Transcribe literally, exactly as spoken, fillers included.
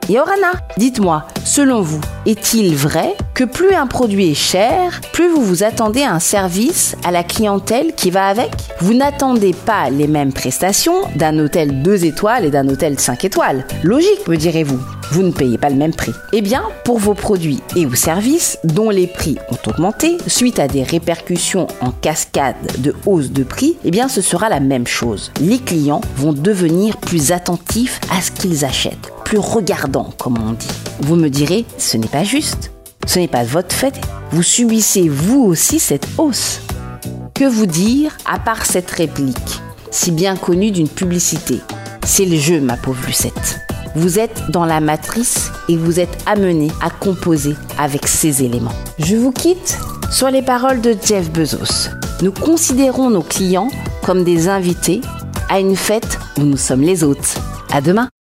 Et Orana, dites-moi, selon vous, est-il vrai que plus un produit est cher, plus vous vous attendez à un service à la clientèle qui va avec? Vous n'attendez pas les mêmes prestations d'un hôtel deux étoiles et d'un hôtel cinq étoiles. Logique, me direz-vous. Vous ne payez pas le même prix. Eh bien, pour vos produits et ou services dont les prix ont augmenté suite à des répercussions en cascade de hausse de prix, eh bien, ce sera la même chose. Les clients vont devenir plus attentifs à ce qu'ils achètent, plus regardants, comme on dit. Vous me direz, ce n'est pas juste. Ce n'est pas de votre fait. Vous subissez vous aussi cette hausse. Que vous dire à part cette réplique, si bien connue d'une publicité? C'est le jeu, ma pauvre Lucette. Vous êtes dans la matrice et vous êtes amené à composer avec ces éléments. Je vous quitte sur les paroles de Jeff Bezos. Nous considérons nos clients comme des invités à une fête où nous sommes les hôtes. À demain!